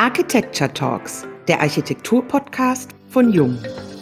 Architecture Talks, der Architektur-Podcast von Jung.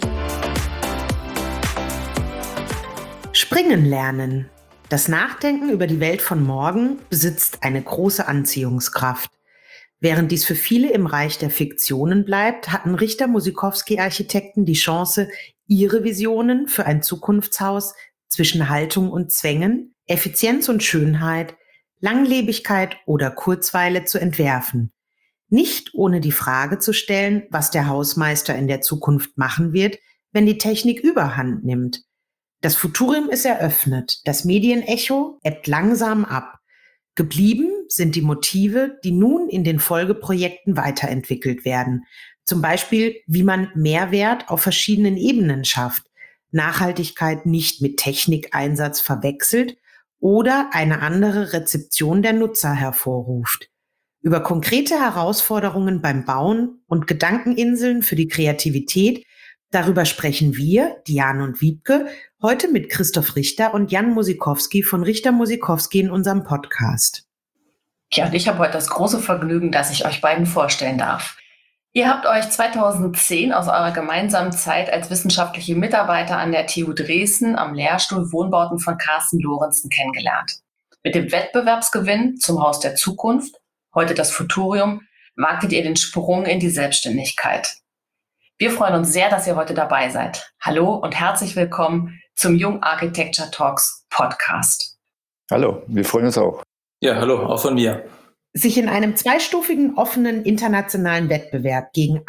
Springen lernen. Das Nachdenken über die Welt von morgen besitzt eine große Anziehungskraft. Während dies für viele im Reich der Fiktionen bleibt, hatten Richter-Musikowski-Architekten die Chance, ihre Visionen für ein Zukunftshaus zwischen Haltung und Zwängen, Effizienz und Schönheit, Langlebigkeit oder Kurzweile zu entwerfen. Nicht ohne die Frage zu stellen, was der Hausmeister in der Zukunft machen wird, wenn die Technik überhand nimmt. Das Futurium ist eröffnet, das Medienecho ebbt langsam ab. Geblieben sind die Motive, die nun in den Folgeprojekten weiterentwickelt werden. Zum Beispiel, wie man Mehrwert auf verschiedenen Ebenen schafft, Nachhaltigkeit nicht mit Technikeinsatz verwechselt oder eine andere Rezeption der Nutzer hervorruft. Über konkrete Herausforderungen beim Bauen und Gedankeninseln für die Kreativität, darüber sprechen wir, Diane und Wiebke, heute mit Christoph Richter und Jan Musikowski von Richter Musikowski in unserem Podcast. Ja, und ich habe heute das große Vergnügen, dass ich euch beiden vorstellen darf. Ihr habt euch 2010 aus eurer gemeinsamen Zeit als wissenschaftliche Mitarbeiter an der TU Dresden am Lehrstuhl Wohnbauten von Carsten Lorenzen kennengelernt. Mit dem Wettbewerbsgewinn zum Haus der Zukunft, heute das Futurium, wagtet ihr den Sprung in die Selbstständigkeit. Wir freuen uns sehr, dass ihr heute dabei seid. Hallo und herzlich willkommen zum Jung Architecture Talks Podcast. Hallo, wir freuen uns auch. Ja, hallo, auch von mir. Sich in einem zweistufigen offenen internationalen Wettbewerb gegen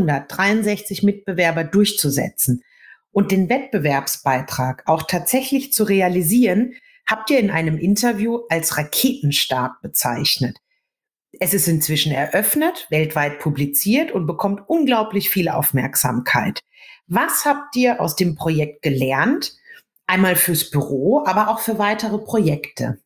163 Mitbewerber durchzusetzen und den Wettbewerbsbeitrag auch tatsächlich zu realisieren, habt ihr in einem Interview als Raketenstart bezeichnet. Es ist inzwischen eröffnet, weltweit publiziert und bekommt unglaublich viel Aufmerksamkeit. Was habt ihr aus dem Projekt gelernt? Einmal fürs Büro, aber auch für weitere Projekte.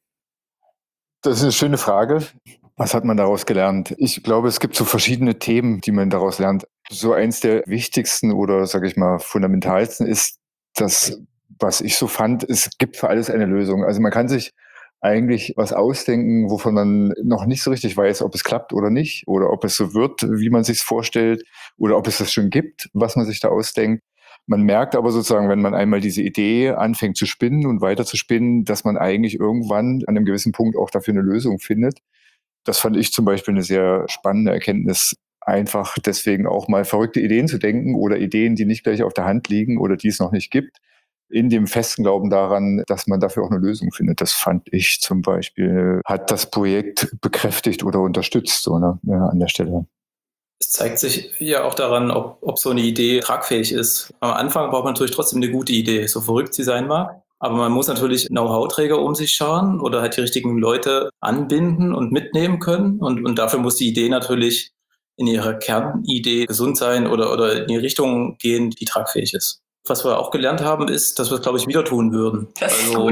Das ist eine schöne Frage. Was hat man daraus gelernt? Ich glaube, es gibt so verschiedene Themen, die man daraus lernt. So eins der wichtigsten oder, sage ich mal, fundamentalsten ist, dass, was ich so fand, es gibt für alles eine Lösung. Also man kann sich eigentlich was ausdenken, wovon man noch nicht so richtig weiß, ob es klappt oder nicht, oder ob es so wird, wie man sich es vorstellt, oder ob es das schon gibt, was man sich da ausdenkt. Man merkt aber sozusagen, wenn man einmal diese Idee anfängt zu spinnen und weiter zu spinnen, dass man eigentlich irgendwann an einem gewissen Punkt auch dafür eine Lösung findet. Das fand ich zum Beispiel eine sehr spannende Erkenntnis, einfach deswegen auch mal verrückte Ideen zu denken oder Ideen, die nicht gleich auf der Hand liegen oder die es noch nicht gibt, in dem festen Glauben daran, dass man dafür auch eine Lösung findet. Das fand ich zum Beispiel, hat das Projekt bekräftigt oder unterstützt, so, ne, ja, an der Stelle. Es zeigt sich ja auch daran, ob so eine Idee tragfähig ist. Am Anfang braucht man natürlich trotzdem eine gute Idee, so verrückt sie sein mag. Aber man muss natürlich Know-how-Träger um sich scharen oder halt die richtigen Leute anbinden und mitnehmen können. Und dafür muss die Idee natürlich in ihrer Kernidee gesund sein oder in die Richtung gehen, die tragfähig ist. Was wir auch gelernt haben, ist, dass wir es, glaube ich, wieder tun würden. Das ist gut.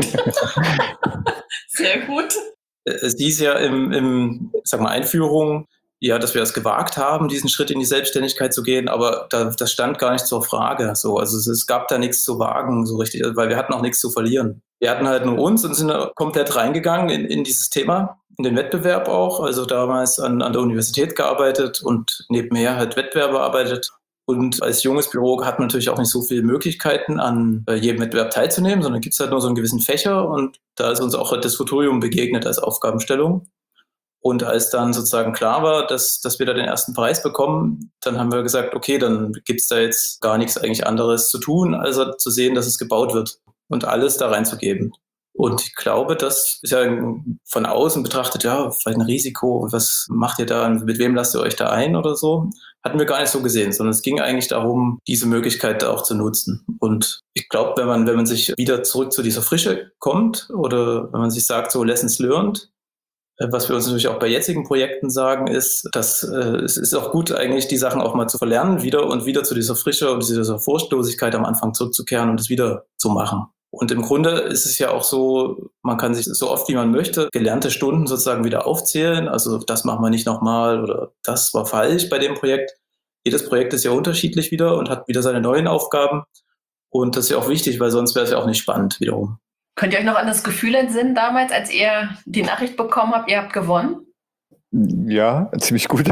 Sehr gut. Es hieß ja im sag mal, Einführung, ja, dass wir es gewagt haben, diesen Schritt in die Selbstständigkeit zu gehen, aber das stand gar nicht zur Frage. So. Also es gab da nichts zu wagen, so richtig, weil wir hatten auch nichts zu verlieren. Wir hatten halt nur uns und sind komplett reingegangen in dieses Thema, in den Wettbewerb auch. Also damals an der Universität gearbeitet und nebenher halt Wettbewerbe bearbeitet. Und als junges Büro hat man natürlich auch nicht so viele Möglichkeiten, an jedem Wettbewerb teilzunehmen, sondern gibt es halt nur so einen gewissen Fächer. Und da ist uns auch das Futurium begegnet als Aufgabenstellung. Und als dann sozusagen klar war, dass wir da den ersten Preis bekommen, dann haben wir gesagt, okay, dann gibt es da jetzt gar nichts eigentlich anderes zu tun, als zu sehen, dass es gebaut wird und alles da reinzugeben. Und ich glaube, das ist ja von außen betrachtet, ja, vielleicht ein Risiko, was macht ihr da, mit wem lasst ihr euch da ein oder so? Hatten wir gar nicht so gesehen, sondern es ging eigentlich darum, diese Möglichkeit auch zu nutzen. Und ich glaube, wenn man sich wieder zurück zu dieser Frische kommt oder wenn man sich sagt, so Lessons learned, was wir uns natürlich auch bei jetzigen Projekten sagen, ist, dass es ist auch gut, eigentlich die Sachen auch mal zu verlernen, wieder zu dieser Frische und dieser Furchtlosigkeit am Anfang zurückzukehren und es wieder zu machen. Und im Grunde ist es ja auch so, man kann sich so oft wie man möchte gelernte Stunden sozusagen wieder aufzählen. Also das machen wir nicht nochmal oder das war falsch bei dem Projekt. Jedes Projekt ist ja unterschiedlich wieder und hat wieder seine neuen Aufgaben. Und das ist ja auch wichtig, weil sonst wäre es ja auch nicht spannend wiederum. Könnt ihr euch noch an das Gefühl entsinnen damals, als ihr die Nachricht bekommen habt, ihr habt gewonnen? Ja, ziemlich gut.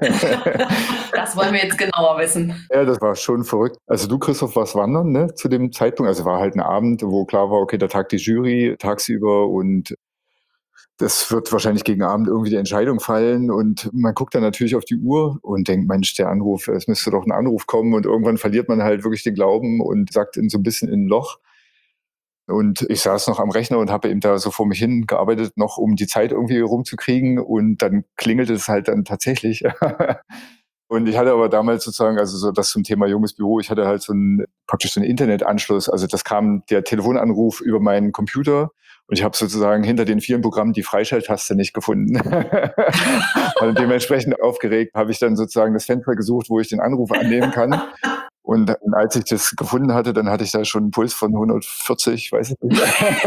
Das wollen wir jetzt genauer wissen. Ja, das war schon verrückt. Also du, Christoph, warst wandern, ne, zu dem Zeitpunkt. Also war halt ein Abend, wo klar war, okay, da tagt die Jury tagsüber und das wird wahrscheinlich gegen Abend irgendwie die Entscheidung fallen. Und man guckt dann natürlich auf die Uhr und denkt, Mensch, der Anruf, es müsste doch ein Anruf kommen. Und irgendwann verliert man halt wirklich den Glauben und sagt so ein bisschen in ein Loch. Und ich saß noch am Rechner und habe eben da so vor mich hin gearbeitet, noch um die Zeit irgendwie rumzukriegen. Und dann klingelte es halt dann tatsächlich. Und ich hatte aber damals sozusagen, also so das zum Thema junges Büro, ich hatte halt praktisch so einen Internetanschluss. Also das kam der Telefonanruf über meinen Computer und ich habe sozusagen hinter den vielen Programmen die Freischalttaste nicht gefunden. Und dementsprechend aufgeregt habe ich dann sozusagen das Fenster gesucht, wo ich den Anruf annehmen kann. Und als ich das gefunden hatte, dann hatte ich da schon einen Puls von 140, weiß ich nicht.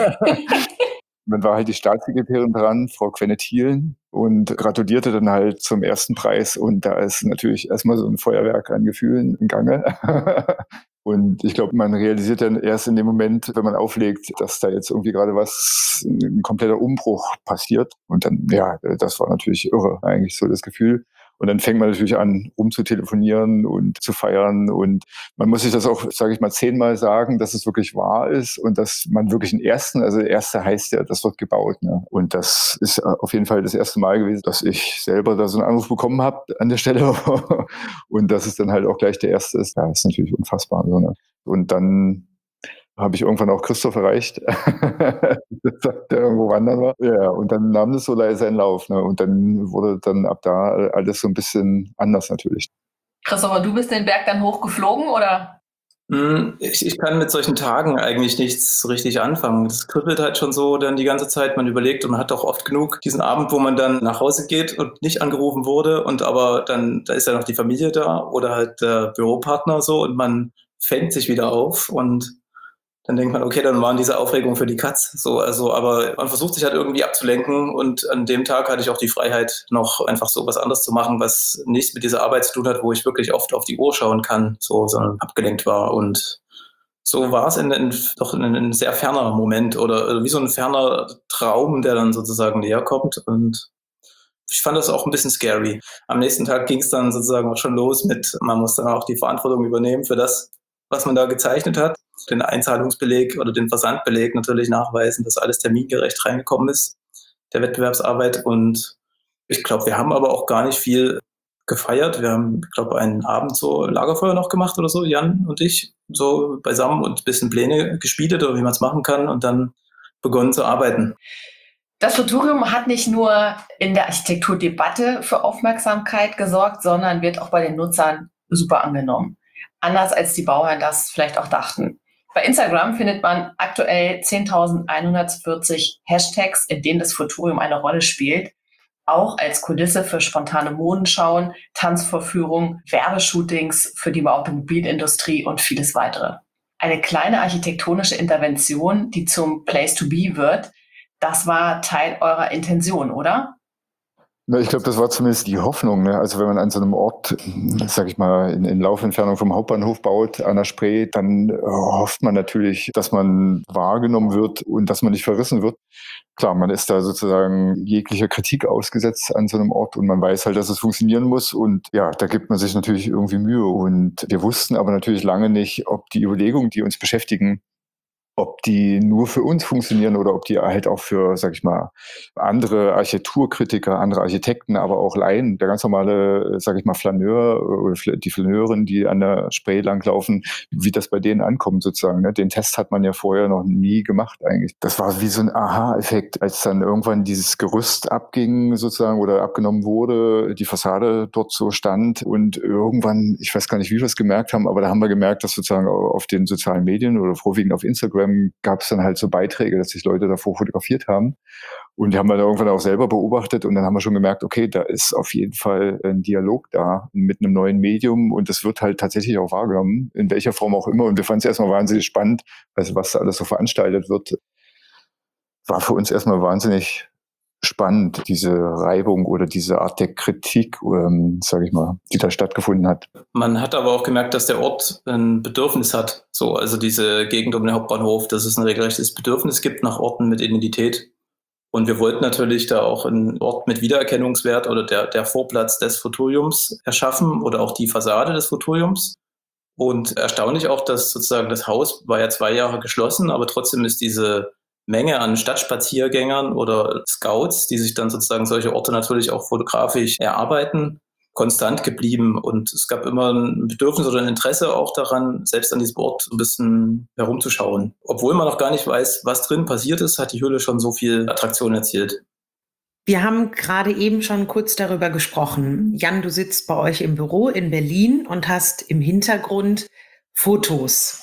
Dann war halt die Staatssekretärin dran, Frau Quenne-Thielen, und gratulierte dann halt zum ersten Preis. Und da ist natürlich erstmal so ein Feuerwerk an Gefühlen im Gange. Und ich glaube, man realisiert dann erst in dem Moment, wenn man auflegt, dass da jetzt irgendwie gerade ein kompletter Umbruch passiert. Und dann, ja, das war natürlich irre, eigentlich so das Gefühl. Und dann fängt man natürlich an, rumzutelefonieren und zu feiern. Und man muss sich das auch, sage ich mal, 10-mal sagen, dass es wirklich wahr ist und dass man wirklich also der erste heißt ja, das wird gebaut. Ne? Und das ist auf jeden Fall das erste Mal gewesen, dass ich selber da so einen Anruf bekommen habe an der Stelle. Und dass es dann halt auch gleich der erste ist, ja, ist natürlich unfassbar. So, ne? Und dann habe ich irgendwann auch Christoph erreicht, der irgendwo wandern war. Ja, und dann nahm das so leise seinen Lauf. Ne? Und dann wurde dann ab da alles so ein bisschen anders natürlich. Christopher, du bist den Berg dann hochgeflogen, oder? Ich kann mit solchen Tagen eigentlich nichts richtig anfangen. Das kribbelt halt schon so dann die ganze Zeit. Man überlegt und man hat auch oft genug diesen Abend, wo man dann nach Hause geht und nicht angerufen wurde und aber dann, da ist ja noch die Familie da oder halt der Büropartner so und man fängt sich wieder auf und dann denkt man, okay, dann waren diese Aufregungen für die Katz. So, also, aber man versucht sich halt irgendwie abzulenken und an dem Tag hatte ich auch die Freiheit, noch einfach so was anderes zu machen, was nichts mit dieser Arbeit zu tun hat, wo ich wirklich oft auf die Uhr schauen kann, so, sondern abgelenkt war. Und so war es doch in ein sehr ferner Moment oder wie so ein ferner Traum, der dann sozusagen näher kommt. Und ich fand das auch ein bisschen scary. Am nächsten Tag ging es dann sozusagen auch schon los man muss dann auch die Verantwortung übernehmen für das, was man da gezeichnet hat. Den Einzahlungsbeleg oder den Versandbeleg natürlich nachweisen, dass alles termingerecht reingekommen ist, der Wettbewerbsarbeit. Und ich glaube, wir haben aber auch gar nicht viel gefeiert. Wir haben, ich glaube, einen Abend so Lagerfeuer noch gemacht oder so, Jan und ich, so beisammen und ein bisschen Pläne geschmiedet oder wie man es machen kann und dann begonnen zu arbeiten. Das Futurium hat nicht nur in der Architekturdebatte für Aufmerksamkeit gesorgt, sondern wird auch bei den Nutzern super angenommen. Anders als die Bauherren das vielleicht auch dachten. Bei Instagram findet man aktuell 10.140 Hashtags, in denen das Futurium eine Rolle spielt. Auch als Kulisse für spontane Modenschauen, Tanzvorführungen, Werbeshootings für die Automobilindustrie und vieles weitere. Eine kleine architektonische Intervention, die zum Place to be wird, das war Teil eurer Intention, oder? Na, ich glaube, das war zumindest die Hoffnung. Ne? Also wenn man an so einem Ort, sag ich mal, in Laufentfernung vom Hauptbahnhof baut, an der Spree, dann hofft man natürlich, dass man wahrgenommen wird und dass man nicht verrissen wird. Klar, man ist da sozusagen jeglicher Kritik ausgesetzt an so einem Ort und man weiß halt, dass es funktionieren muss. Und ja, da gibt man sich natürlich irgendwie Mühe. Und wir wussten aber natürlich lange nicht, ob die Überlegungen, die uns beschäftigen, ob die nur für uns funktionieren oder ob die halt auch für, sag ich mal, andere Architekturkritiker, andere Architekten, aber auch Laien, der ganz normale, sag ich mal, Flaneur oder die Flaneurin, die an der Spree langlaufen, wie das bei denen ankommt sozusagen. Ne? Den Test hat man ja vorher noch nie gemacht eigentlich. Das war wie so ein Aha-Effekt, als dann irgendwann dieses Gerüst abging sozusagen oder abgenommen wurde, die Fassade dort so stand und irgendwann, ich weiß gar nicht, wie wir es gemerkt haben, aber da haben wir gemerkt, dass sozusagen auf den sozialen Medien oder vorwiegend auf Instagram gab es dann halt so Beiträge, dass sich Leute davor fotografiert haben. Und die haben wir dann irgendwann auch selber beobachtet und dann haben wir schon gemerkt, okay, da ist auf jeden Fall ein Dialog da mit einem neuen Medium und das wird halt tatsächlich auch wahrgenommen, in welcher Form auch immer. Und wir fanden es erstmal wahnsinnig spannend, also was da alles so veranstaltet wird. War für uns erstmal wahnsinnig spannend, diese Reibung oder diese Art der Kritik, sage ich mal, die da stattgefunden hat. Man hat aber auch gemerkt, dass der Ort ein Bedürfnis hat. So, also diese Gegend um den Hauptbahnhof, dass es ein regelrechtes Bedürfnis gibt nach Orten mit Identität. Und wir wollten natürlich da auch einen Ort mit Wiedererkennungswert oder der Vorplatz des Futuriums erschaffen oder auch die Fassade des Futuriums. Und erstaunlich auch, dass sozusagen das Haus war ja 2 Jahre geschlossen, aber trotzdem ist diese Menge an Stadtspaziergängern oder Scouts, die sich dann sozusagen solche Orte natürlich auch fotografisch erarbeiten, konstant geblieben. Und es gab immer ein Bedürfnis oder ein Interesse auch daran, selbst an diesem Ort ein bisschen herumzuschauen. Obwohl man noch gar nicht weiß, was drin passiert ist, hat die Höhle schon so viel Attraktion erzielt. Wir haben gerade eben schon kurz darüber gesprochen. Jan, du sitzt bei euch im Büro in Berlin und hast im Hintergrund Fotos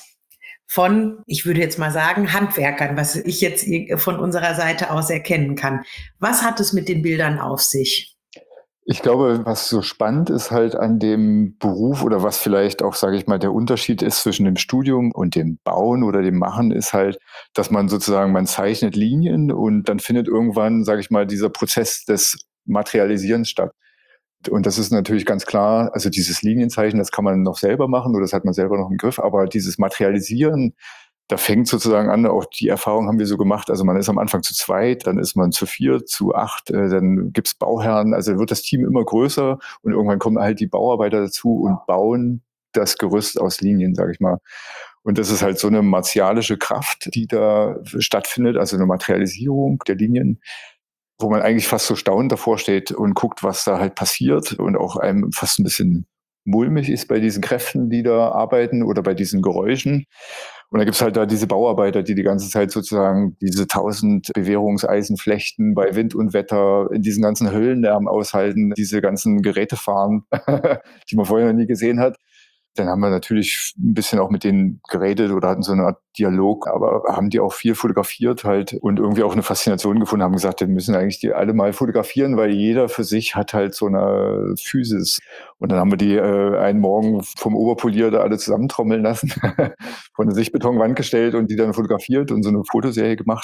von, ich würde jetzt mal sagen, Handwerkern, was ich jetzt von unserer Seite aus erkennen kann. Was hat es mit den Bildern auf sich? Ich glaube, was so spannend ist halt an dem Beruf oder was vielleicht auch, sage ich mal, der Unterschied ist zwischen dem Studium und dem Bauen oder dem Machen, ist halt, dass man sozusagen, man zeichnet Linien und dann findet irgendwann, sage ich mal, dieser Prozess des Materialisierens statt. Und das ist natürlich ganz klar, also dieses Linienzeichen, das kann man noch selber machen oder das hat man selber noch im Griff, aber dieses Materialisieren, da fängt sozusagen an, auch die Erfahrung haben wir so gemacht, also man ist am Anfang zu 2, dann ist man zu 4, zu 8, dann gibt's Bauherren, also wird das Team immer größer und irgendwann kommen halt die Bauarbeiter dazu und bauen das Gerüst aus Linien, sage ich mal. Und das ist halt so eine martialische Kraft, die da stattfindet, also eine Materialisierung der Linien, wo man eigentlich fast so staunend davor steht und guckt, was da halt passiert und auch einem fast ein bisschen mulmig ist bei diesen Kräften, die da arbeiten oder bei diesen Geräuschen. Und da gibt's halt da diese Bauarbeiter, die ganze Zeit sozusagen diese 1000 Bewährungseisen flechten bei Wind und Wetter, in diesen ganzen Höllenlärm aushalten, diese ganzen Geräte fahren, die man vorher noch nie gesehen hat. Dann haben wir natürlich ein bisschen auch mit denen geredet oder hatten so eine Art Dialog, aber haben die auch viel fotografiert halt und irgendwie auch eine Faszination gefunden, haben gesagt, wir müssen eigentlich die alle mal fotografieren, weil jeder für sich hat halt so eine Physis. Und dann haben wir die einen Morgen vom Oberpolier da alle zusammentrommeln lassen, vor eine Sichtbetonwand gestellt und die dann fotografiert und so eine Fotoserie gemacht.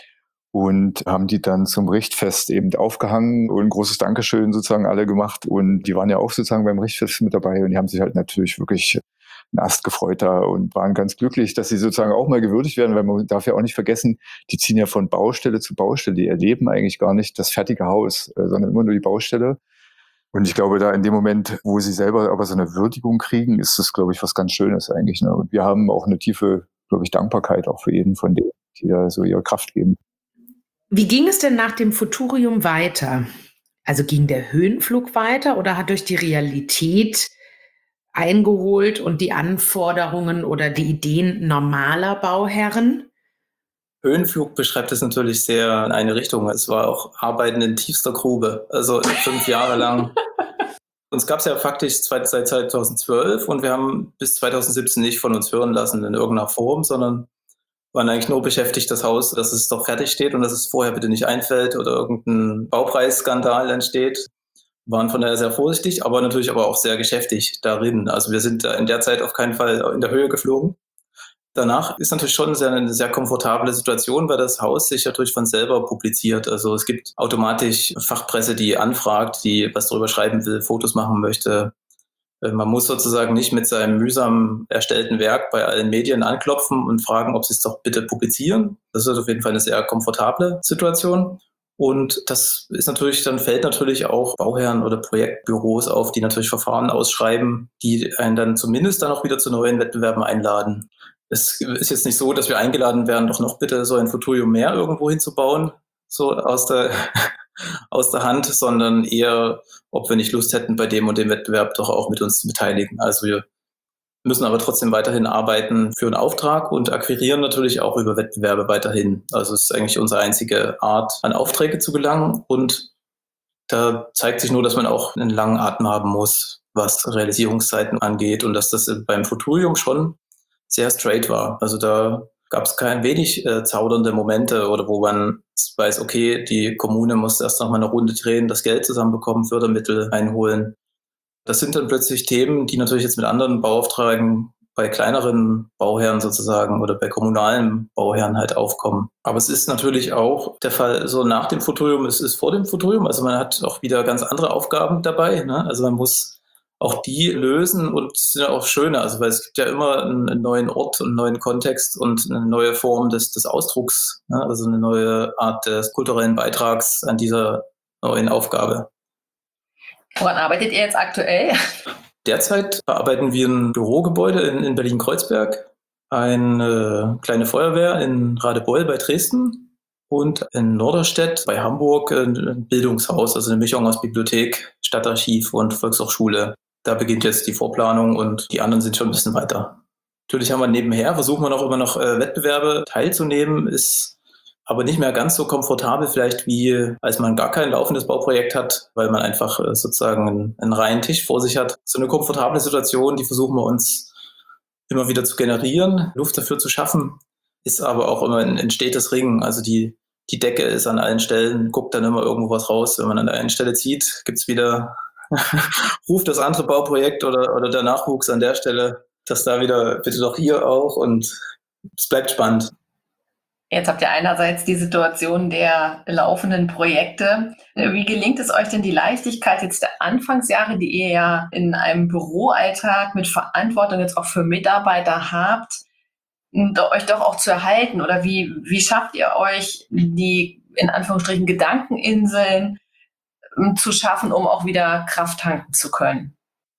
Und haben die dann zum Richtfest eben aufgehangen und ein großes Dankeschön sozusagen alle gemacht. Und die waren ja auch sozusagen beim Richtfest mit dabei und die haben sich halt natürlich wirklich einen Ast gefreut da und waren ganz glücklich, dass sie sozusagen auch mal gewürdigt werden, weil man darf ja auch nicht vergessen, die ziehen ja von Baustelle zu Baustelle. Die erleben eigentlich gar nicht das fertige Haus, sondern immer nur die Baustelle. Und ich glaube, da in dem Moment, wo sie selber aber so eine Würdigung kriegen, ist das, glaube ich, was ganz Schönes eigentlich. Ne? Und wir haben auch eine tiefe, glaube ich, Dankbarkeit auch für jeden von denen, die da so ihre Kraft geben. Wie ging es denn nach dem Futurium weiter? Also ging der Höhenflug weiter oder hat euch die Realität eingeholt und die Anforderungen oder die Ideen normaler Bauherren? Höhenflug beschreibt es natürlich sehr in eine Richtung. Es war auch Arbeiten in tiefster Grube, also 5 Jahre lang. Uns gab es ja faktisch seit 2012 und wir haben bis 2017 nicht von uns hören lassen in irgendeiner Form, sondern waren eigentlich nur beschäftigt, das Haus, dass es doch fertig steht und dass es vorher bitte nicht einfällt oder irgendein Baupreisskandal entsteht. Waren von daher sehr vorsichtig, aber natürlich aber auch sehr geschäftig darin. Also wir sind in der Zeit auf keinen Fall in der Höhe geflogen. Danach ist natürlich schon eine sehr komfortable Situation, weil das Haus sich natürlich von selber publiziert. Also es gibt automatisch Fachpresse, die anfragt, die was darüber schreiben will, Fotos machen möchte. Man muss sozusagen nicht mit seinem mühsam erstellten Werk bei allen Medien anklopfen und fragen, ob sie es doch bitte publizieren. Das ist auf jeden Fall eine sehr komfortable Situation. Und das ist natürlich, dann fällt natürlich auch Bauherren oder Projektbüros auf, die natürlich Verfahren ausschreiben, die einen dann zumindest dann auch wieder zu neuen Wettbewerben einladen. Es ist jetzt nicht so, dass wir eingeladen werden, doch noch bitte so ein Futurium mehr irgendwo hinzubauen, so aus der Hand, sondern eher, ob wir nicht Lust hätten, bei dem und dem Wettbewerb doch auch mit uns zu beteiligen. Also wir müssen aber trotzdem weiterhin arbeiten für einen Auftrag und akquirieren natürlich auch über Wettbewerbe weiterhin. Also es ist eigentlich unsere einzige Art, an Aufträge zu gelangen. Und da zeigt sich nur, dass man auch einen langen Atem haben muss, was Realisierungszeiten angeht und dass das beim Futurium schon sehr straight war. Also da gab es kein wenig zaudernde Momente oder wo man weiß, okay, die Kommune muss erst noch mal eine Runde drehen, das Geld zusammenbekommen, Fördermittel einholen. Das sind dann plötzlich Themen, die natürlich jetzt mit anderen Bauaufträgen bei kleineren Bauherren sozusagen oder bei kommunalen Bauherren halt aufkommen. Aber es ist natürlich auch der Fall so nach dem Futurium, es ist vor dem Futurium. Also man hat auch wieder ganz andere Aufgaben dabei. Ne? Also man muss auch die lösen und sind auch schöner. Also weil es gibt ja immer einen neuen Ort und einen neuen Kontext und eine neue Form des Ausdrucks, ne? Also eine neue Art des kulturellen Beitrags an dieser neuen Aufgabe. Woran arbeitet ihr jetzt aktuell? Derzeit bearbeiten wir ein Bürogebäude in Berlin-Kreuzberg, eine kleine Feuerwehr in Radebeul bei Dresden und in Norderstedt bei Hamburg ein Bildungshaus, also eine Mischung aus Bibliothek, Stadtarchiv und Volkshochschule. Da beginnt jetzt die Vorplanung und die anderen sind schon ein bisschen weiter. Natürlich haben wir nebenher, versuchen wir immer noch Wettbewerbe teilzunehmen, ist aber nicht mehr ganz so komfortabel vielleicht wie als man gar kein laufendes Bauprojekt hat, weil man einfach sozusagen einen reinen Tisch vor sich hat. So eine komfortable Situation, die versuchen wir uns immer wieder zu generieren, Luft dafür zu schaffen, ist aber auch immer ein stetes Ringen. Also die Decke ist an allen Stellen, guckt dann immer irgendwo was raus. Wenn man an der einen Stelle zieht, gibt's wieder ruft das andere Bauprojekt oder der Nachwuchs an der Stelle, dass da wieder bitte doch hier auch und es bleibt spannend. Jetzt habt ihr einerseits die Situation der laufenden Projekte. Wie gelingt es euch denn, die Leichtigkeit jetzt der Anfangsjahre, die ihr ja in einem Büroalltag mit Verantwortung jetzt auch für Mitarbeiter habt, euch doch auch zu erhalten? Oder wie schafft ihr euch, die in Anführungsstrichen Gedankeninseln zu schaffen, um auch wieder Kraft tanken zu können?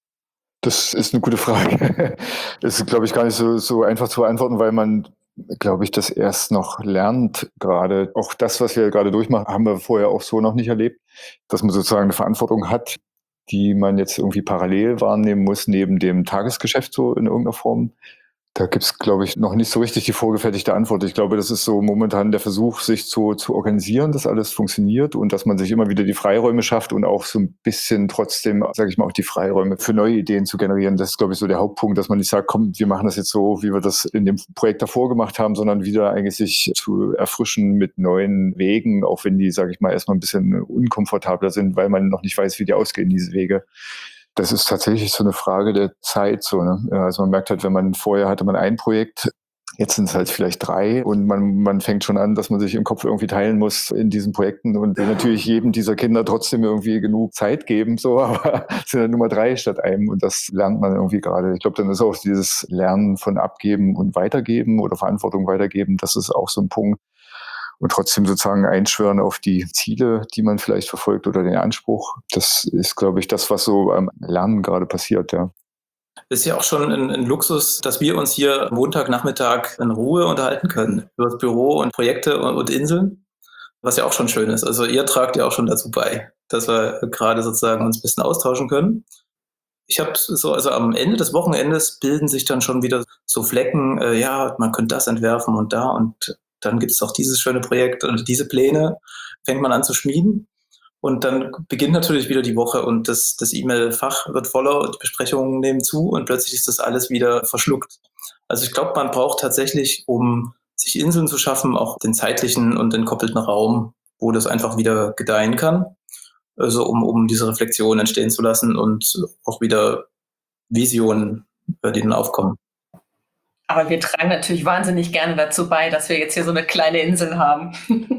Das ist eine gute Frage. Das ist, glaube ich, gar nicht so einfach zu beantworten, weil man, glaube ich, das erst noch lernt gerade. Auch das, was wir gerade durchmachen, haben wir vorher auch so noch nicht erlebt, dass man sozusagen eine Verantwortung hat, die man jetzt irgendwie parallel wahrnehmen muss, neben dem Tagesgeschäft so in irgendeiner Form. Da gibt's, glaube ich, noch nicht so richtig die vorgefertigte Antwort. Ich glaube, das ist so momentan der Versuch, sich zu organisieren, dass alles funktioniert und dass man sich immer wieder die Freiräume schafft und auch so ein bisschen trotzdem, sage ich mal, auch die Freiräume für neue Ideen zu generieren. Das ist, glaube ich, so der Hauptpunkt, dass man nicht sagt, komm, wir machen das jetzt so, wie wir das in dem Projekt davor gemacht haben, sondern wieder eigentlich sich zu erfrischen mit neuen Wegen, auch wenn die, sage ich mal, erstmal ein bisschen unkomfortabler sind, weil man noch nicht weiß, wie die ausgehen, diese Wege. Das ist tatsächlich so eine Frage der Zeit, so, ne? Also man merkt halt, wenn man vorher hatte man ein Projekt, jetzt sind es halt vielleicht 3 und man fängt schon an, dass man sich im Kopf irgendwie teilen muss in diesen Projekten und will natürlich jedem dieser Kinder trotzdem irgendwie genug Zeit geben, so, aber es sind dann Nummer 3 statt einem und das lernt man irgendwie gerade. Ich glaube, dann ist auch dieses Lernen von Abgeben und Weitergeben oder Verantwortung weitergeben, das ist auch so ein Punkt. Und trotzdem sozusagen einschwören auf die Ziele, die man vielleicht verfolgt oder den Anspruch. Das ist, glaube ich, das, was so am Lernen gerade passiert, ja. Ist ja auch schon ein Luxus, dass wir uns hier Montagnachmittag in Ruhe unterhalten können über das Büro und Projekte und Inseln, was ja auch schon schön ist. Also ihr tragt ja auch schon dazu bei, dass wir gerade sozusagen uns ein bisschen austauschen können. Ich habe so, also am Ende des Wochenendes bilden sich dann schon wieder so Flecken, ja, man könnte das entwerfen und da und dann gibt es auch dieses schöne Projekt und diese Pläne fängt man an zu schmieden. Und dann beginnt natürlich wieder die Woche und das E-Mail-Fach wird voller und die Besprechungen nehmen zu und plötzlich ist das alles wieder verschluckt. Also ich glaube, man braucht tatsächlich, um sich Inseln zu schaffen, auch den zeitlichen und entkoppelten Raum, wo das einfach wieder gedeihen kann. Also um diese Reflexion entstehen zu lassen und auch wieder Visionen, die dann aufkommen. Aber wir tragen natürlich wahnsinnig gerne dazu bei, dass wir jetzt hier so eine kleine Insel haben.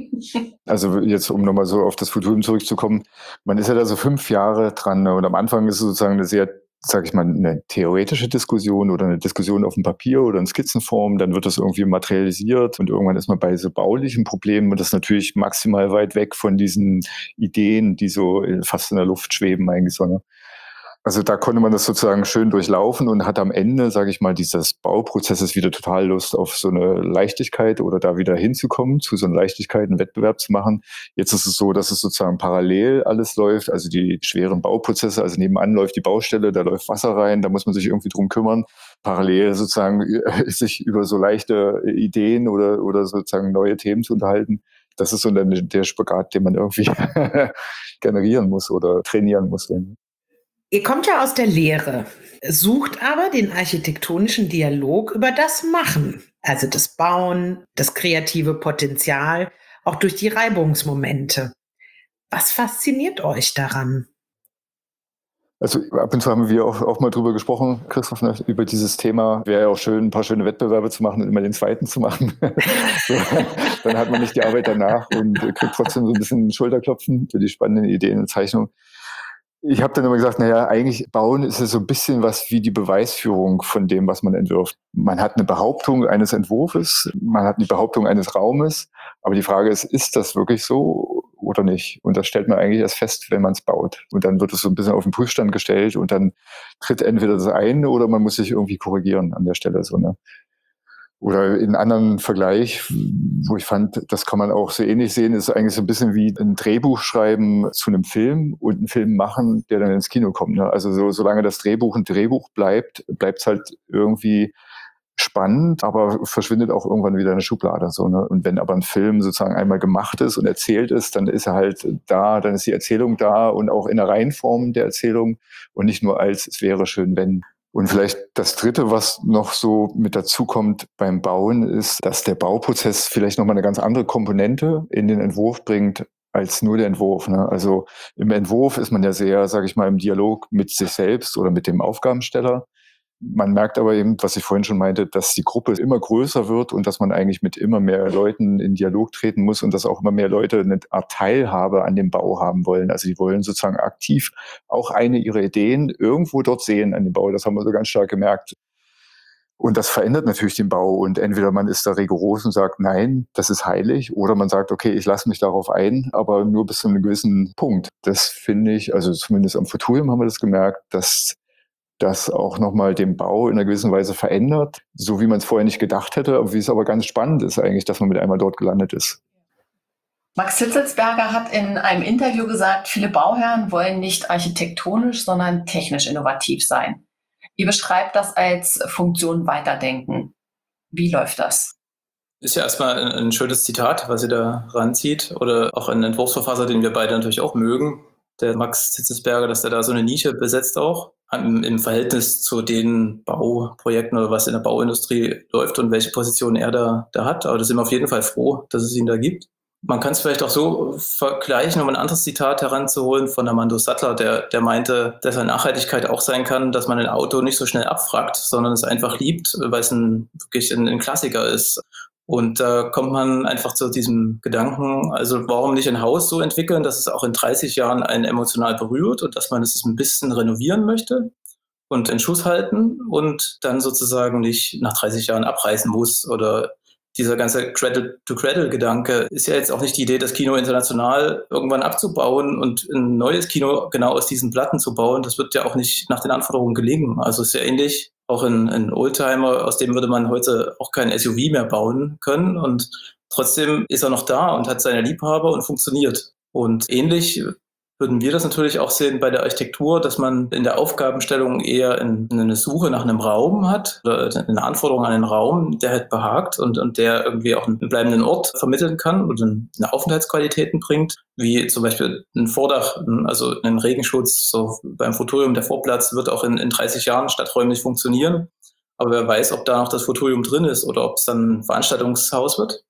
Also jetzt, um nochmal so auf das Futurum zurückzukommen, man ist ja da so 5 Jahre dran, ne? Und am Anfang ist es sozusagen eine sehr, sage ich mal, eine theoretische Diskussion oder eine Diskussion auf dem Papier oder in Skizzenform, dann wird das irgendwie materialisiert und irgendwann ist man bei so baulichen Problemen und das ist natürlich maximal weit weg von diesen Ideen, die so fast in der Luft schweben eigentlich so, ne? Also da konnte man das sozusagen schön durchlaufen und hat am Ende, sage ich mal, dieses Bauprozesses wieder total Lust auf so eine Leichtigkeit oder da wieder hinzukommen, zu so einer Leichtigkeit, einen Wettbewerb zu machen. Jetzt ist es so, dass es sozusagen parallel alles läuft, also die schweren Bauprozesse, also nebenan läuft die Baustelle, da läuft Wasser rein, da muss man sich irgendwie drum kümmern. Parallel sozusagen sich über so leichte Ideen oder sozusagen neue Themen zu unterhalten. Das ist so der Spagat, den man irgendwie generieren muss oder trainieren muss. Ihr kommt ja aus der Lehre, sucht aber den architektonischen Dialog über das Machen, also das Bauen, das kreative Potenzial, auch durch die Reibungsmomente. Was fasziniert euch daran? Also ab und zu haben wir auch mal drüber gesprochen, Christoph, ne, über dieses Thema. Wäre ja auch schön, ein paar schöne Wettbewerbe zu machen und immer den zweiten zu machen. So, dann hat man nicht die Arbeit danach und kriegt trotzdem so ein bisschen Schulterklopfen für die spannenden Ideen und Zeichnungen. Ich habe dann immer gesagt, naja, eigentlich Bauen ist es so ein bisschen was wie die Beweisführung von dem, was man entwirft. Man hat eine Behauptung eines Entwurfes, man hat die Behauptung eines Raumes, aber die Frage ist das wirklich so oder nicht? Und das stellt man eigentlich erst fest, wenn man es baut. Und dann wird es so ein bisschen auf den Prüfstand gestellt und dann tritt entweder das ein oder man muss sich irgendwie korrigieren an der Stelle so, ne? Oder in anderen Vergleich, wo ich fand, das kann man auch so ähnlich sehen, ist eigentlich so ein bisschen wie ein Drehbuch schreiben zu einem Film und einen Film machen, der dann ins Kino kommt. Ne? Also solange das Drehbuch ein Drehbuch bleibt, bleibt es halt irgendwie spannend, aber verschwindet auch irgendwann wieder in der Schublade. So, ne? Und wenn aber ein Film sozusagen einmal gemacht ist und erzählt ist, dann ist er halt da, dann ist die Erzählung da und auch in der Reihenform der Erzählung und nicht nur als es wäre schön, wenn. Und vielleicht das Dritte, was noch so mit dazu kommt beim Bauen, ist, dass der Bauprozess vielleicht nochmal eine ganz andere Komponente in den Entwurf bringt, als nur der Entwurf. Ne? Also im Entwurf ist man ja sehr, sage ich mal, im Dialog mit sich selbst oder mit dem Aufgabensteller. Man merkt aber eben, was ich vorhin schon meinte, dass die Gruppe immer größer wird und dass man eigentlich mit immer mehr Leuten in Dialog treten muss und dass auch immer mehr Leute eine Art Teilhabe an dem Bau haben wollen. Also die wollen sozusagen aktiv auch eine ihrer Ideen irgendwo dort sehen an dem Bau. Das haben wir so ganz stark gemerkt. Und das verändert natürlich den Bau. Und entweder man ist da rigoros und sagt, nein, das ist heilig, oder man sagt, okay, ich lasse mich darauf ein, aber nur bis zu einem gewissen Punkt. Das finde ich, also zumindest am Futurium haben wir das gemerkt, dass das auch nochmal den Bau in einer gewissen Weise verändert, so wie man es vorher nicht gedacht hätte, wie es aber ganz spannend ist eigentlich, dass man mit einmal dort gelandet ist. Max Hitzelsberger hat in einem Interview gesagt, viele Bauherren wollen nicht architektonisch, sondern technisch innovativ sein. Ihr beschreibt das als Funktion weiterdenken. Wie läuft das? Ist ja erstmal ein schönes Zitat, was ihr da ranzieht. Oder auch ein Entwurfsverfasser, den wir beide natürlich auch mögen, der Max Hitzelsberger, dass der da so eine Nische besetzt auch im Verhältnis zu den Bauprojekten oder was in der Bauindustrie läuft und welche Position er da hat. Aber da sind wir auf jeden Fall froh, dass es ihn da gibt. Man kann es vielleicht auch so vergleichen, um ein anderes Zitat heranzuholen von Armando Sattler, der meinte, dass Nachhaltigkeit auch sein kann, dass man ein Auto nicht so schnell abwrackt, sondern es einfach liebt, weil es wirklich ein Klassiker ist. Und da kommt man einfach zu diesem Gedanken, also warum nicht ein Haus so entwickeln, dass es auch in 30 Jahren einen emotional berührt und dass man es ein bisschen renovieren möchte und in Schuss halten und dann sozusagen nicht nach 30 Jahren abreißen muss. Oder dieser ganze Cradle-to-Cradle-Gedanke ist ja jetzt auch nicht die Idee, das Kino international irgendwann abzubauen und ein neues Kino genau aus diesen Platten zu bauen. Das wird ja auch nicht nach den Anforderungen gelingen. Also ist ja ähnlich. Auch ein Oldtimer, aus dem würde man heute auch kein SUV mehr bauen können. Und trotzdem ist er noch da und hat seine Liebhaber und funktioniert. Und ähnlich würden wir das natürlich auch sehen bei der Architektur, dass man in der Aufgabenstellung eher eine Suche nach einem Raum hat oder eine Anforderung an einen Raum, der halt behagt und der irgendwie auch einen bleibenden Ort vermitteln kann und eine Aufenthaltsqualitäten bringt, wie zum Beispiel ein Vordach, also ein Regenschutz, so beim Futurium, der Vorplatz wird auch in 30 Jahren stadträumlich funktionieren. Aber wer weiß, ob da noch das Futurium drin ist oder ob es dann ein Veranstaltungshaus wird.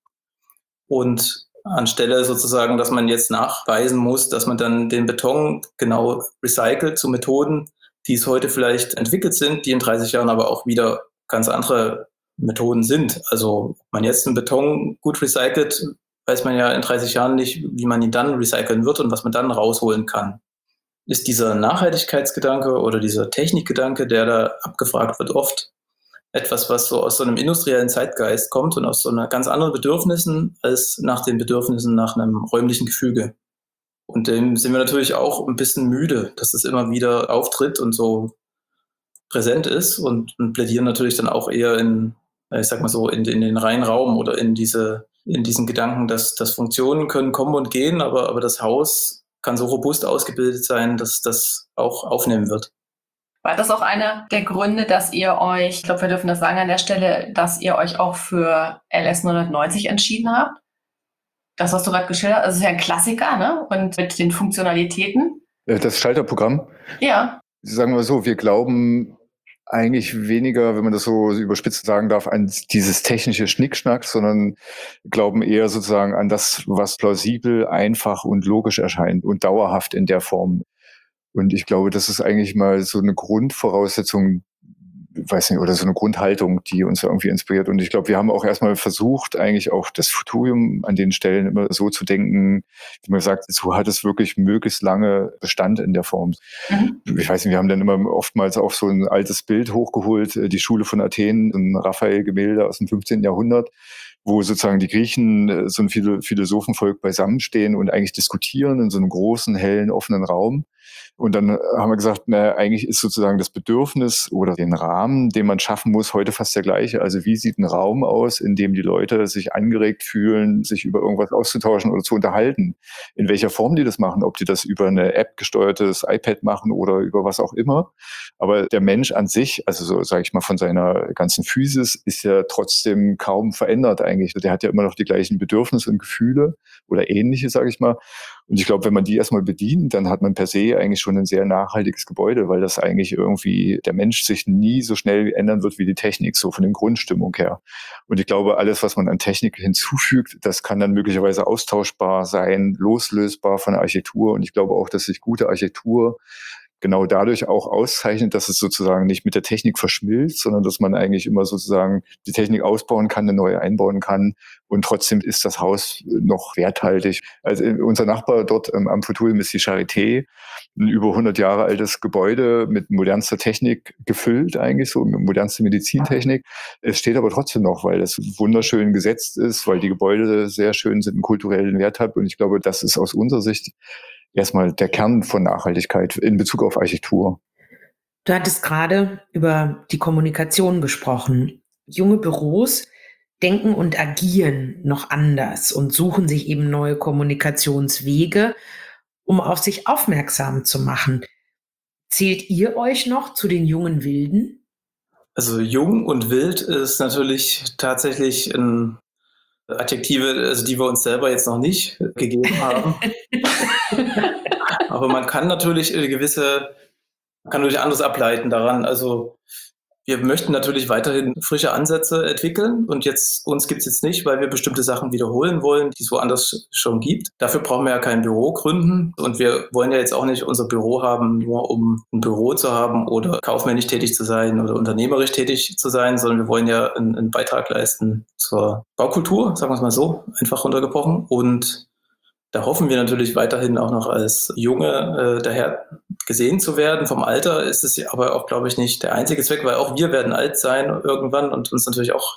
Und anstelle sozusagen, dass man jetzt nachweisen muss, dass man dann den Beton genau recycelt zu Methoden, die es heute vielleicht entwickelt sind, die in 30 Jahren aber auch wieder ganz andere Methoden sind. Also ob man jetzt einen Beton gut recycelt, weiß man ja in 30 Jahren nicht, wie man ihn dann recyceln wird und was man dann rausholen kann. Ist dieser Nachhaltigkeitsgedanke oder dieser Technikgedanke, der da abgefragt wird, oft etwas, was so aus so einem industriellen Zeitgeist kommt und aus so einer ganz anderen Bedürfnissen als nach den Bedürfnissen nach einem räumlichen Gefüge. Und dem sind wir natürlich auch ein bisschen müde, dass das immer wieder auftritt und so präsent ist und plädieren natürlich dann auch eher ich sag mal so, in den reinen Raum oder in diesen Gedanken, dass Funktionen können kommen und gehen, aber das Haus kann so robust ausgebildet sein, dass das auch aufnehmen wird. War das auch einer der Gründe, dass ihr euch, ich glaube, wir dürfen das sagen an der Stelle, dass ihr euch auch für LS 990 entschieden habt? Das, was du gerade geschildert hast, also ist ja ein Klassiker, ne? Und mit den Funktionalitäten. Das Schalterprogramm? Ja. Sagen wir so, wir glauben eigentlich weniger, wenn man das so überspitzt sagen darf, an dieses technische Schnickschnack, sondern glauben eher sozusagen an das, was plausibel, einfach und logisch erscheint und dauerhaft in der Form. Und ich glaube, das ist eigentlich mal so eine Grundvoraussetzung, weiß nicht, oder so eine Grundhaltung, die uns irgendwie inspiriert. Und ich glaube, wir haben auch erstmal versucht, eigentlich auch das Futurium an den Stellen immer so zu denken, wie man sagt, so hat es wirklich möglichst lange Bestand in der Form. Ich weiß nicht, wir haben dann immer oftmals auch so ein altes Bild hochgeholt, die Schule von Athen, ein Raphael-Gemälde aus dem 15. Jahrhundert, wo sozusagen die Griechen, so ein Philosophenvolk beisammenstehen und eigentlich diskutieren in so einem großen, hellen, offenen Raum. Und dann haben wir gesagt, eigentlich ist sozusagen das Bedürfnis oder den Rahmen, den man schaffen muss, heute fast der gleiche. Also wie sieht ein Raum aus, in dem die Leute sich angeregt fühlen, sich über irgendwas auszutauschen oder zu unterhalten? In welcher Form die das machen, ob die das über eine App gesteuertes iPad machen oder über was auch immer. Aber der Mensch an sich, also so sage ich mal von seiner ganzen Physis, ist ja trotzdem kaum verändert eigentlich. Der hat ja immer noch die gleichen Bedürfnisse und Gefühle oder ähnliche, sage ich mal. Und ich glaube, wenn man die erstmal bedient, dann hat man per se eigentlich schon ein sehr nachhaltiges Gebäude, weil das eigentlich irgendwie der Mensch sich nie so schnell ändern wird wie die Technik, so von der Grundstimmung her. Und ich glaube, alles, was man an Technik hinzufügt, das kann dann möglicherweise austauschbar sein, loslösbar von der Architektur. Und ich glaube auch, dass sich gute Architektur genau dadurch auch auszeichnet, dass es sozusagen nicht mit der Technik verschmilzt, sondern dass man eigentlich immer sozusagen die Technik ausbauen kann, eine neue einbauen kann und trotzdem ist das Haus noch werthaltig. Also unser Nachbar dort am Futurium ist die Charité, ein über 100 Jahre altes Gebäude mit modernster Technik gefüllt eigentlich, so mit modernster Medizintechnik. Es steht aber trotzdem noch, weil es wunderschön gesetzt ist, weil die Gebäude sehr schön sind, einen kulturellen Wert hat und ich glaube, das ist aus unserer Sicht erstmal der Kern von Nachhaltigkeit in Bezug auf Architektur. Du hattest gerade über die Kommunikation gesprochen. Junge Büros denken und agieren noch anders und suchen sich eben neue Kommunikationswege, um auf sich aufmerksam zu machen. Zählt ihr euch noch zu den jungen Wilden? Also jung und wild ist natürlich tatsächlich ein Adjektive, also die wir uns selber jetzt noch nicht gegeben haben. Aber man kann natürlich anderes ableiten daran. Also wir möchten natürlich weiterhin frische Ansätze entwickeln und uns gibt es jetzt nicht, weil wir bestimmte Sachen wiederholen wollen, die es woanders schon gibt. Dafür brauchen wir ja kein Büro gründen und wir wollen ja jetzt auch nicht unser Büro haben, nur um ein Büro zu haben oder kaufmännisch tätig zu sein oder unternehmerisch tätig zu sein, sondern wir wollen ja einen Beitrag leisten zur Baukultur, sagen wir es mal so, einfach runtergebrochen. Und da hoffen wir natürlich weiterhin auch noch als Junge daher gesehen zu werden. Vom Alter ist es aber auch, glaube ich, nicht der einzige Zweck, weil auch wir werden alt sein irgendwann und uns natürlich auch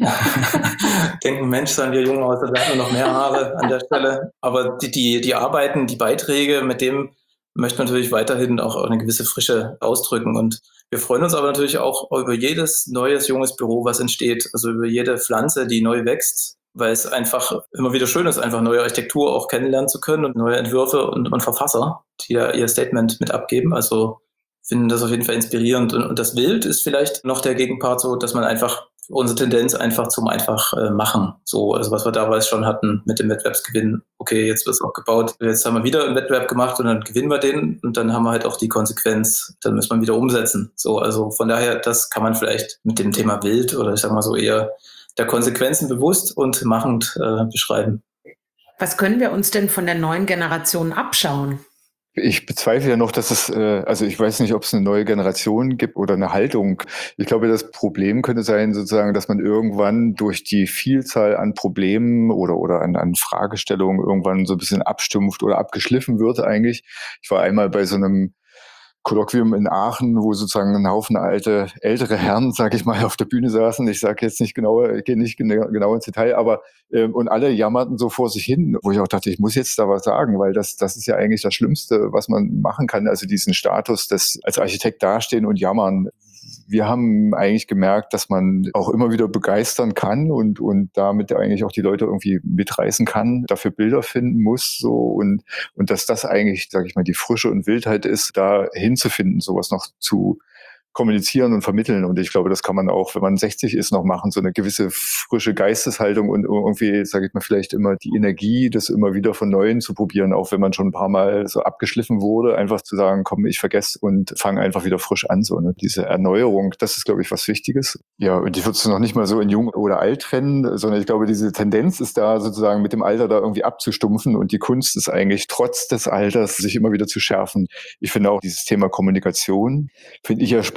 denken, Mensch, seien wir jung aus, da werden wir noch mehr Haare an der Stelle. Aber die Arbeiten, die Beiträge, mit dem möchten wir natürlich weiterhin auch eine gewisse Frische ausdrücken. Und wir freuen uns aber natürlich auch über jedes neues, junges Büro, was entsteht. Also über jede Pflanze, die neu wächst, weil es einfach immer wieder schön ist, einfach neue Architektur auch kennenlernen zu können und neue Entwürfe und Verfasser, die da ihr Statement mit abgeben. Also finden das auf jeden Fall inspirierend. Und das Wild ist vielleicht noch der Gegenpart so, dass man einfach unsere Tendenz einfach zum machen. So, also was wir damals schon hatten mit dem Wettbewerbsgewinn. Okay, jetzt wird es auch gebaut. Jetzt haben wir wieder einen Wettbewerb gemacht und dann gewinnen wir den und dann haben wir halt auch die Konsequenz. Dann müssen wir wieder umsetzen. So, also von daher, das kann man vielleicht mit dem Thema Wild oder ich sag mal so eher der Konsequenzen bewusst und machend beschreiben. Was können wir uns denn von der neuen Generation abschauen? Ich bezweifle ja noch, dass also ich weiß nicht, ob es eine neue Generation gibt oder eine Haltung. Ich glaube, das Problem könnte sein, sozusagen, dass man irgendwann durch die Vielzahl an Problemen oder an Fragestellungen irgendwann so ein bisschen abstumpft oder abgeschliffen wird eigentlich. Ich war einmal bei so einem Kolloquium in Aachen, wo sozusagen ein Haufen ältere Herren, sage ich mal, auf der Bühne saßen. Ich sage jetzt nicht genau, ich gehe nicht genau ins Detail, aber und alle jammerten so vor sich hin, wo ich auch dachte, ich muss jetzt da was sagen, weil das ist ja eigentlich das Schlimmste, was man machen kann, also diesen Status des als Architekt dastehen und jammern. Wir haben eigentlich gemerkt, dass man auch immer wieder begeistern kann und damit eigentlich auch die Leute irgendwie mitreißen kann, dafür Bilder finden muss so und dass das eigentlich, sage ich mal, die Frische und Wildheit ist, da hinzufinden, sowas noch zu kommunizieren und vermitteln. Und ich glaube, das kann man auch, wenn man 60 ist, noch machen, so eine gewisse frische Geisteshaltung und irgendwie, sage ich mal, vielleicht immer die Energie, das immer wieder von Neuem zu probieren, auch wenn man schon ein paar Mal so abgeschliffen wurde, einfach zu sagen, komm, ich vergesse und fange einfach wieder frisch an. So, ne? Diese Erneuerung, das ist, glaube ich, was Wichtiges. Ja, und ich würde es noch nicht mal so in jung oder alt trennen, sondern ich glaube, diese Tendenz ist da sozusagen mit dem Alter da irgendwie abzustumpfen und die Kunst ist eigentlich trotz des Alters sich immer wieder zu schärfen. Ich finde auch dieses Thema Kommunikation, finde ich ja spannend,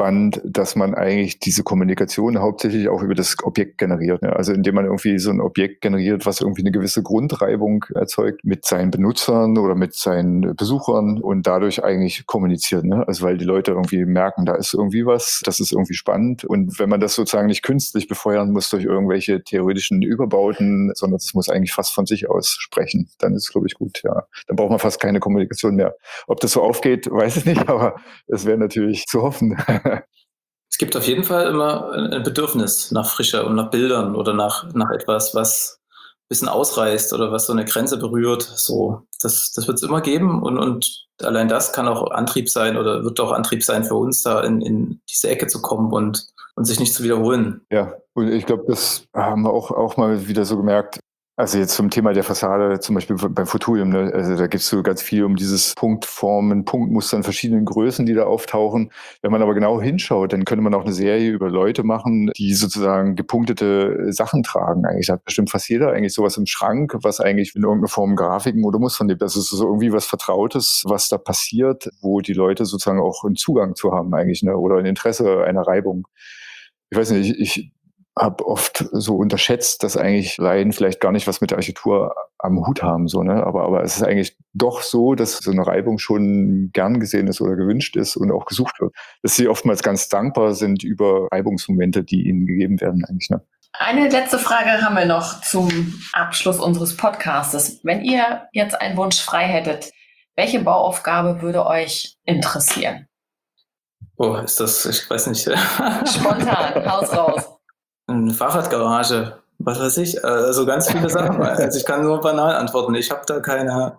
spannend, dass man eigentlich diese Kommunikation hauptsächlich auch über das Objekt generiert. Ne? Also indem man irgendwie so ein Objekt generiert, was irgendwie eine gewisse Grundreibung erzeugt mit seinen Benutzern oder mit seinen Besuchern und dadurch eigentlich kommuniziert. Ne? Also weil die Leute irgendwie merken, da ist irgendwie was, das ist irgendwie spannend. Und wenn man das sozusagen nicht künstlich befeuern muss durch irgendwelche theoretischen Überbauten, sondern es muss eigentlich fast von sich aus sprechen, dann ist es, glaube ich, gut. Ja, dann braucht man fast keine Kommunikation mehr. Ob das so aufgeht, weiß ich nicht, aber es wäre natürlich zu hoffen. Es gibt auf jeden Fall immer ein Bedürfnis nach Frische und nach Bildern oder nach etwas, was ein bisschen ausreißt oder was so eine Grenze berührt. So, das wird es immer geben und allein das kann auch Antrieb sein oder wird auch Antrieb sein für uns, da in diese Ecke zu kommen und sich nicht zu wiederholen. Ja, und ich glaube, das haben wir auch mal wieder so gemerkt. Also jetzt zum Thema der Fassade, zum Beispiel beim Fotoleum, ne? Also da gibt's so ganz viel um dieses Punktformen, Punktmuster in verschiedenen Größen, die da auftauchen. Wenn man aber genau hinschaut, dann könnte man auch eine Serie über Leute machen, die sozusagen gepunktete Sachen tragen. Eigentlich hat bestimmt fast jeder eigentlich sowas im Schrank, was eigentlich in irgendeiner Form Grafiken oder Mustern lebt. Das ist so irgendwie was Vertrautes, was da passiert, wo die Leute sozusagen auch einen Zugang zu haben eigentlich, ne? Oder ein Interesse einer Reibung. Ich weiß nicht, ich habe oft so unterschätzt, dass eigentlich Laien vielleicht gar nicht was mit der Architektur am Hut haben, so, ne? Aber es ist eigentlich doch so, dass so eine Reibung schon gern gesehen ist oder gewünscht ist und auch gesucht wird. Dass sie oftmals ganz dankbar sind über Reibungsmomente, die ihnen gegeben werden eigentlich, ne? Eine letzte Frage haben wir noch zum Abschluss unseres Podcastes. Wenn ihr jetzt einen Wunsch frei hättet, welche Bauaufgabe würde euch interessieren? Oh, ist das, ich weiß nicht. Spontan, Haus raus. Eine Fahrradgarage, was weiß ich, also ganz viele Sachen. Also ich kann nur banal antworten, ich habe da keine.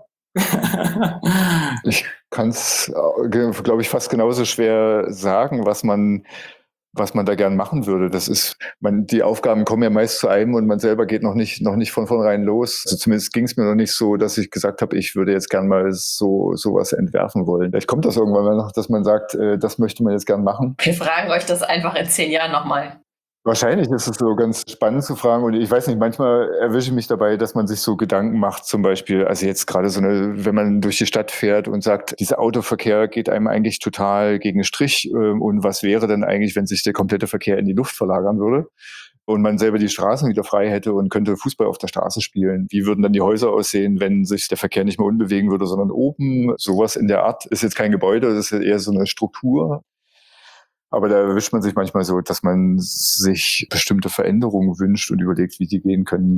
Ich kann es, glaube ich, fast genauso schwer sagen, was man da gern machen würde. Das ist, die Aufgaben kommen ja meist zu einem und man selber geht noch nicht von vornherein los. Also zumindest ging es mir noch nicht so, dass ich gesagt habe, ich würde jetzt gern mal sowas entwerfen wollen. Vielleicht kommt das irgendwann mal noch, dass man sagt, das möchte man jetzt gern machen. Wir fragen euch das einfach in 10 Jahren nochmal. Wahrscheinlich ist es so ganz spannend zu fragen und ich weiß nicht, manchmal erwische ich mich dabei, dass man sich so Gedanken macht, zum Beispiel, also jetzt gerade wenn man durch die Stadt fährt und sagt, dieser Autoverkehr geht einem eigentlich total gegen den Strich und was wäre denn eigentlich, wenn sich der komplette Verkehr in die Luft verlagern würde und man selber die Straßen wieder frei hätte und könnte Fußball auf der Straße spielen? Wie würden dann die Häuser aussehen, wenn sich der Verkehr nicht mehr unbewegen würde, sondern oben? Sowas in der Art ist jetzt kein Gebäude, das ist eher so eine Struktur. Aber da erwischt man sich manchmal so, dass man sich bestimmte Veränderungen wünscht und überlegt, wie die gehen können.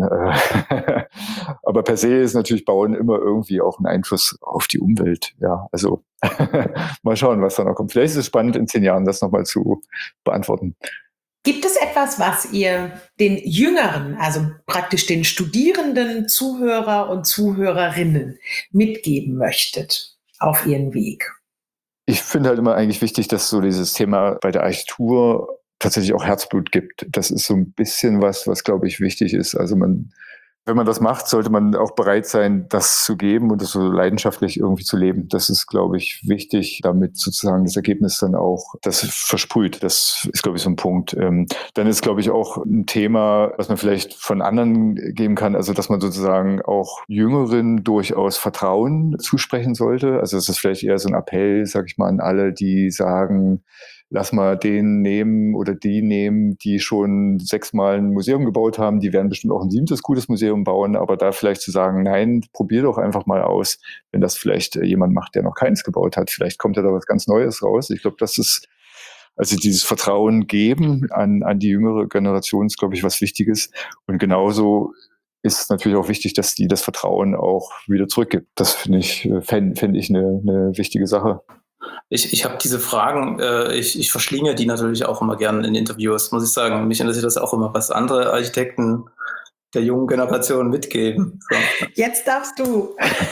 Aber per se ist natürlich Bauen immer irgendwie auch ein Einfluss auf die Umwelt. Ja, also mal schauen, was da noch kommt. Vielleicht ist es spannend, in 10 Jahren das nochmal zu beantworten. Gibt es etwas, was ihr den Jüngeren, also praktisch den studierenden Zuhörer und Zuhörerinnen mitgeben möchtet auf ihren Weg? Ich finde halt immer eigentlich wichtig, dass so dieses Thema bei der Architektur tatsächlich auch Herzblut gibt. Das ist so ein bisschen was glaube ich wichtig ist. Also wenn man das macht, sollte man auch bereit sein, das zu geben und das so leidenschaftlich irgendwie zu leben. Das ist, glaube ich, wichtig, damit sozusagen das Ergebnis dann auch das versprüht. Das ist, glaube ich, so ein Punkt. Dann ist, glaube ich, auch ein Thema, was man vielleicht von anderen geben kann, also dass man sozusagen auch Jüngeren durchaus Vertrauen zusprechen sollte. Also es ist vielleicht eher so ein Appell, sag ich mal, an alle, die sagen, lass mal den nehmen oder die nehmen, die schon 6-mal ein Museum gebaut haben. Die werden bestimmt auch ein 7. gutes Museum bauen, aber da vielleicht zu sagen, nein, probier doch einfach mal aus, wenn das vielleicht jemand macht, der noch keins gebaut hat. Vielleicht kommt ja da was ganz Neues raus. Ich glaube, das ist, also dieses Vertrauen geben an die jüngere Generation ist, glaube ich, was Wichtiges. Und genauso ist natürlich auch wichtig, dass die das Vertrauen auch wieder zurückgibt. Das fände ich eine wichtige Sache. Ich habe diese Fragen, ich verschlinge die natürlich auch immer gerne in Interviews, muss ich sagen. Mich interessiert das auch immer, was andere Architekten der jungen Generation mitgeben. So. Jetzt darfst du.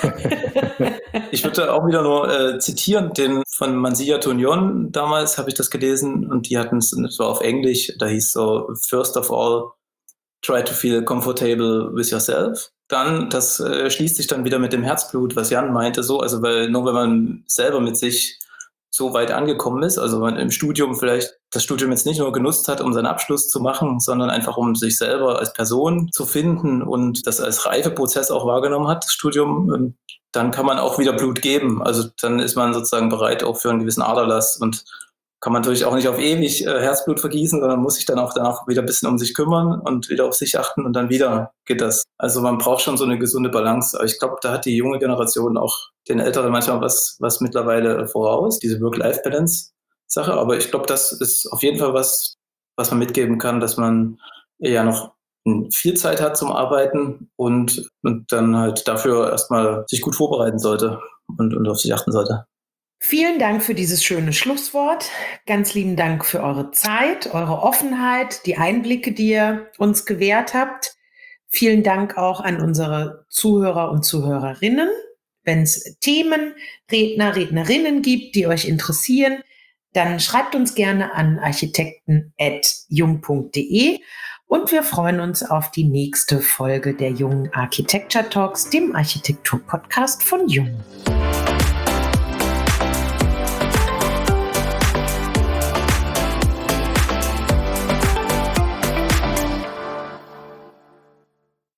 Ich würde auch wieder nur zitieren, den von Mansia Tunion, damals habe ich das gelesen und die hatten es war auf Englisch, da hieß so, first of all, try to feel comfortable with yourself. Dann, das schließt sich dann wieder mit dem Herzblut, was Jan meinte, so, also weil nur wenn man selber mit sich so weit angekommen ist, also man im Studium vielleicht das Studium jetzt nicht nur genutzt hat, um seinen Abschluss zu machen, sondern einfach um sich selber als Person zu finden und das als Reifeprozess auch wahrgenommen hat, das Studium, dann kann man auch wieder Blut geben. Also dann ist man sozusagen bereit auch für einen gewissen Aderlass und kann man natürlich auch nicht auf ewig Herzblut vergießen, sondern muss sich dann auch danach wieder ein bisschen um sich kümmern und wieder auf sich achten und dann wieder geht das. Also man braucht schon so eine gesunde Balance. Aber ich glaube, da hat die junge Generation auch den Älteren manchmal was mittlerweile voraus, diese Work-Life-Balance-Sache. Aber ich glaube, das ist auf jeden Fall was man mitgeben kann, dass man ja noch viel Zeit hat zum Arbeiten und dann halt dafür erstmal sich gut vorbereiten sollte und auf sich achten sollte. Vielen Dank für dieses schöne Schlusswort. Ganz lieben Dank für eure Zeit, eure Offenheit, die Einblicke, die ihr uns gewährt habt. Vielen Dank auch an unsere Zuhörer und Zuhörerinnen. Wenn es Themen, Redner, Rednerinnen gibt, die euch interessieren, dann schreibt uns gerne an architekten@jung.de und wir freuen uns auf die nächste Folge der Jung Architecture Talks, dem Architektur-Podcast von Jung.